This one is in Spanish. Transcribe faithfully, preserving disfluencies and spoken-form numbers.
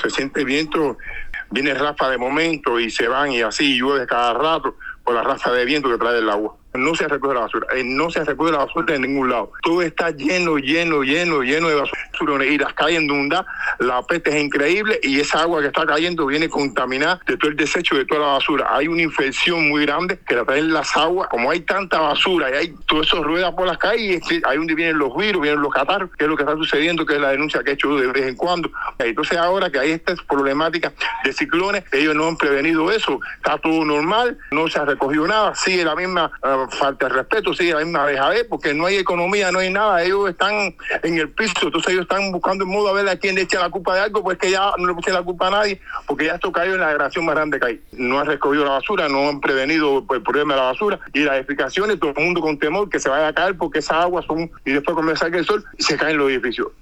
se siente viento, viene ráfaga de momento y se van y así llueve cada rato por la ráfaga de viento que trae el agua. No se recoge la basura, eh, no se recoge la basura en ningún lado. Todo está lleno, lleno, lleno, lleno de basura. Y las calles inundadas, la peste es increíble y esa agua que está cayendo viene contaminada de todo el desecho de toda la basura. Hay una infección muy grande que la traen las aguas. Como hay tanta basura y hay todo eso rueda por las calles, ahí donde vienen los virus, vienen los catarros, que es lo que está sucediendo, que es la denuncia que he hecho de vez en cuando. Entonces ahora que hay esta problemática de ciclones, ellos no han prevenido eso. Está todo normal, no se ha recogido nada, sigue la misma uh, falta de respeto, sigue la misma dejadez, porque no hay economía, no hay nada, ellos están en el piso, entonces ellos están buscando el modo a ver a quién le echa la culpa de algo, pues que ya no le echa la culpa a nadie, porque ya esto cayó en la degradación más grande que hay. No han recogido la basura, no han prevenido el problema de la basura, y las explicaciones, todo el mundo con temor que se vaya a caer, porque esas aguas son, y después cuando salga el sol, se caen los edificios.